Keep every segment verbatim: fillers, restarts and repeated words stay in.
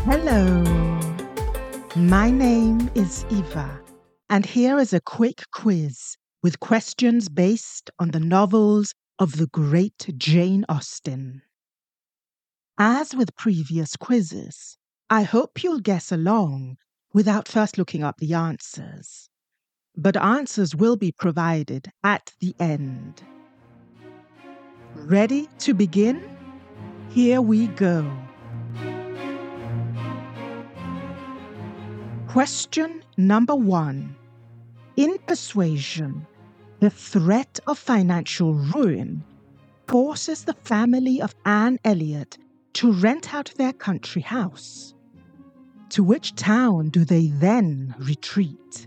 Hello, my name is Eva, and here is a quick quiz with questions based on the novels of the great Jane Austen. As with previous quizzes, I hope you'll guess along without first looking up the answers, but answers will be provided at the end. Ready to begin? Here we go. Question number one. In Persuasion, the threat of financial ruin forces the family of Anne Elliot to rent out their country house. To which town do they then retreat?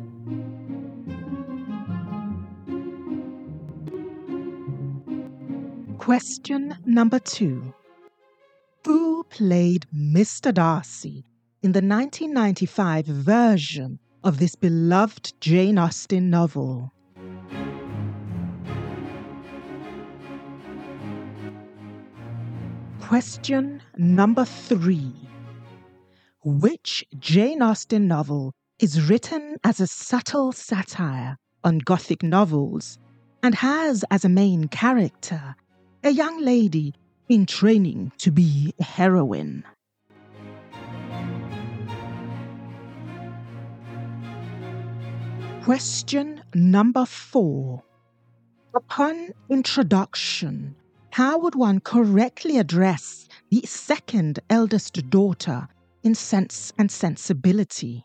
Question number two. Who played Mister Darcy in the nineteen ninety-five version of this beloved Jane Austen novel? Question number three. Which Jane Austen novel is written as a subtle satire on Gothic novels and has as a main character a young lady in training to be a heroine? Question number four. Upon introduction, how would one correctly address the second eldest daughter in Sense and Sensibility?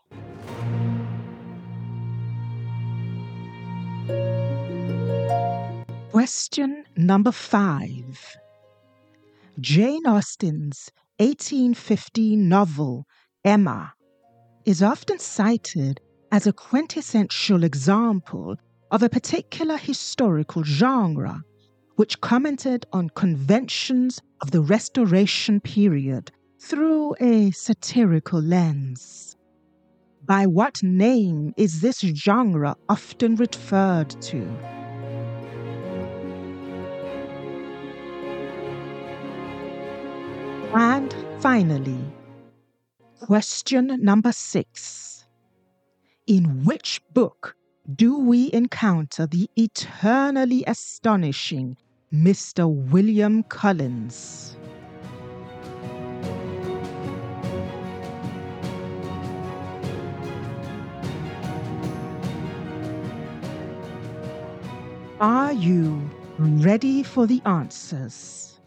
Question number five. Jane Austen's eighteen fifteen novel, Emma, is often cited as a quintessential example of a particular historical genre which commented on conventions of the Restoration period through a satirical lens. By what name is this genre often referred to? And finally, question number six. In which book do we encounter the eternally astonishing Mister William Collins? Are you ready for the answers?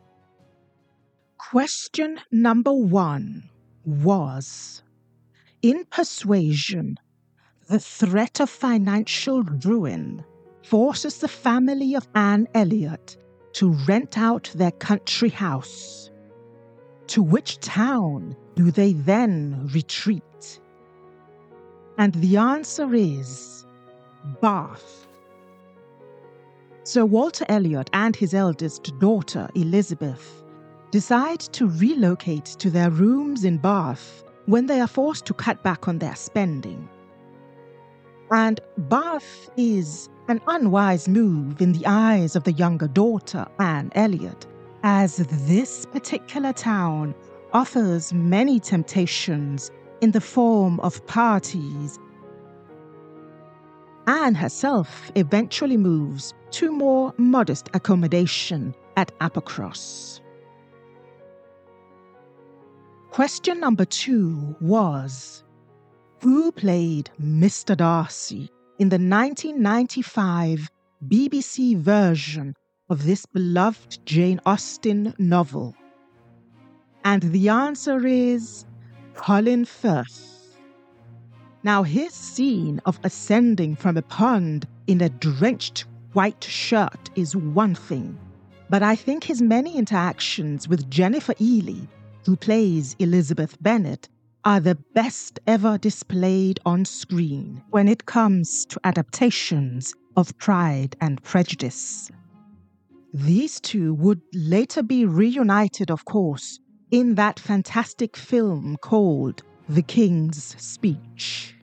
Question number one was, in Persuasion, the threat of financial ruin forces the family of Anne Elliot to rent out their country house. To which town do they then retreat? And the answer is Bath. Sir Walter Elliot and his eldest daughter, Elizabeth, decide to relocate to their rooms in Bath when they are forced to cut back on their spending. And Bath is an unwise move in the eyes of the younger daughter, Anne Elliot, as this particular town offers many temptations in the form of parties. Anne herself eventually moves to more modest accommodation at Applecross. Question number two was, who played Mister Darcy in the nineteen ninety-five B B C version of this beloved Jane Austen novel? And the answer is Colin Firth. Now, his scene of ascending from a pond in a drenched white shirt is one thing, but I think his many interactions with Jennifer Ehle, who plays Elizabeth Bennet, are the best ever displayed on screen when it comes to adaptations of Pride and Prejudice. These two would later be reunited, of course, in that fantastic film called The King's Speech.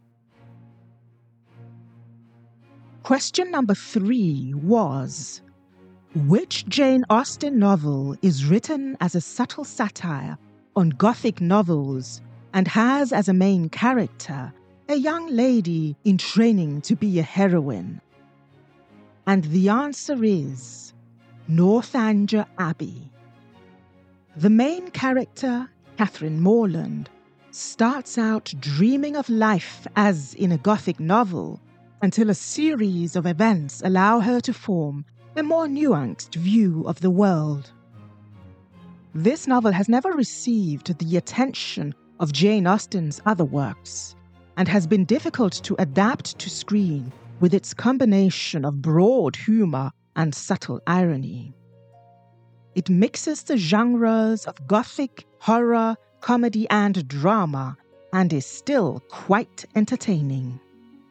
Question number three was, which Jane Austen novel is written as a subtle satire on Gothic novels and has as a main character a young lady in training to be a heroine? And the answer is Northanger Abbey. The main character, Catherine Morland, starts out dreaming of life as in a Gothic novel until a series of events allow her to form a more nuanced view of the world. This novel has never received the attention of Jane Austen's other works and has been difficult to adapt to screen with its combination of broad humor and subtle irony. It mixes the genres of Gothic, horror, comedy, and drama, and is still quite entertaining.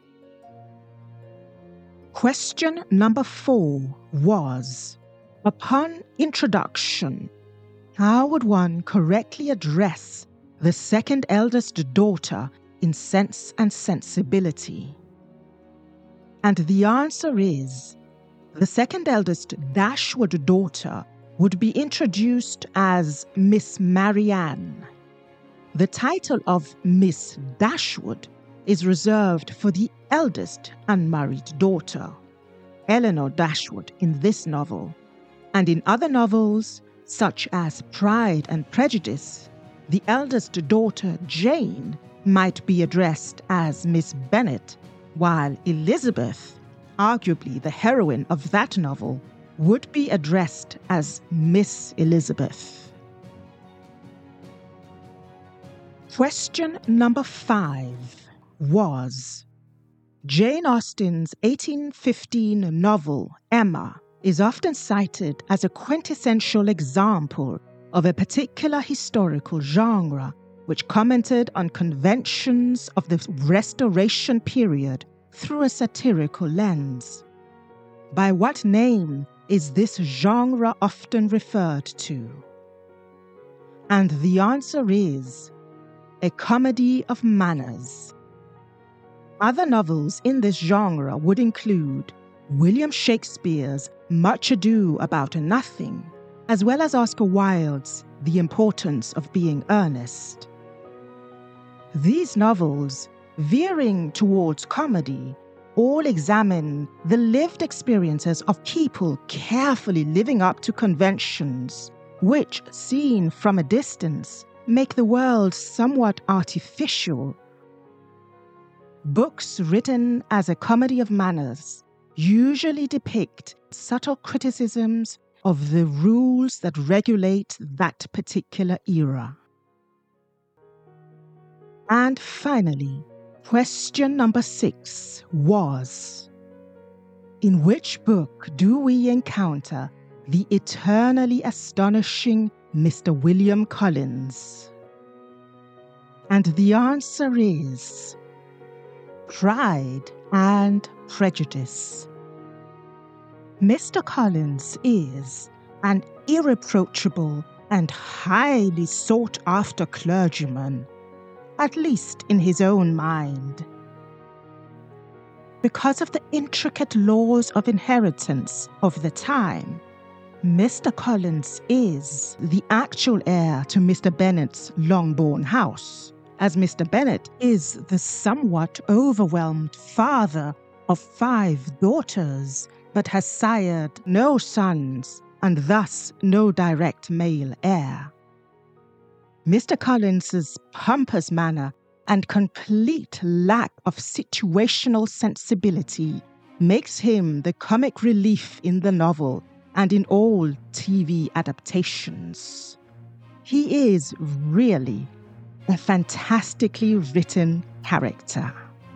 Question number four was, upon introduction, how would one correctly address the second eldest daughter in Sense and Sensibility? And the answer is, the second eldest Dashwood daughter would be introduced as Miss Marianne. The title of Miss Dashwood is reserved for the eldest unmarried daughter, Eleanor Dashwood, in this novel, and in other novels, such as Pride and Prejudice, the eldest daughter, Jane, might be addressed as Miss Bennet, while Elizabeth, arguably the heroine of that novel, would be addressed as Miss Elizabeth. Question number five was, Jane Austen's eighteen fifteen novel, Emma, is often cited as a quintessential example of a particular historical genre which commented on conventions of the Restoration period through a satirical lens. By what name is this genre often referred to? And the answer is a comedy of manners. Other novels in this genre would include William Shakespeare's Much Ado About Nothing, as well as Oscar Wilde's The Importance of Being Earnest. These novels, veering towards comedy, all examine the lived experiences of people carefully living up to conventions, which, seen from a distance, make the world somewhat artificial. Books written as a comedy of manners usually depict subtle criticisms of the rules that regulate that particular era. And finally, question number six was, in which book do we encounter the eternally astonishing Mister William Collins? And the answer is Pride and Prejudice. Mister Collins is an irreproachable and highly sought-after clergyman, at least in his own mind. Because of the intricate laws of inheritance of the time, Mister Collins is the actual heir to Mister Bennet's long-born house, as Mister Bennet is the somewhat overwhelmed father of five daughters, but has sired no sons and thus no direct male heir. Mister Collins's pompous manner and complete lack of situational sensibility makes him the comic relief in the novel and in all T V adaptations. He is really a fantastically written character.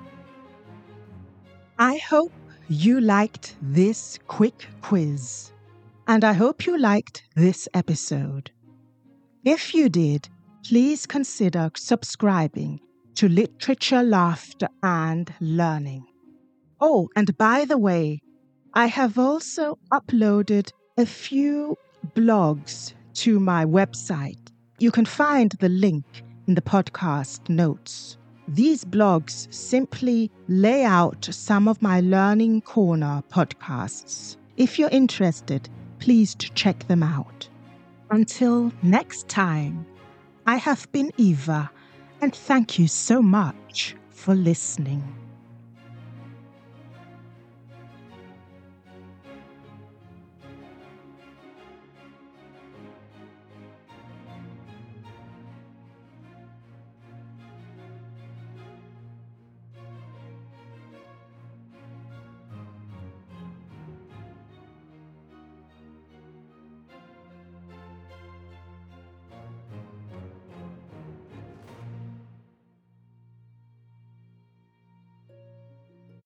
I hope you liked this quick quiz, and I hope you liked this episode. If you did, please consider subscribing to Literature, Laughter and Learning. Oh, and by the way, I have also uploaded a few blogs to my website. You can find the link in the podcast notes. These blogs simply lay out some of my Learning Corner podcasts. If you're interested, please check them out. Until next time, I have been Eva, And thank you so much for listening.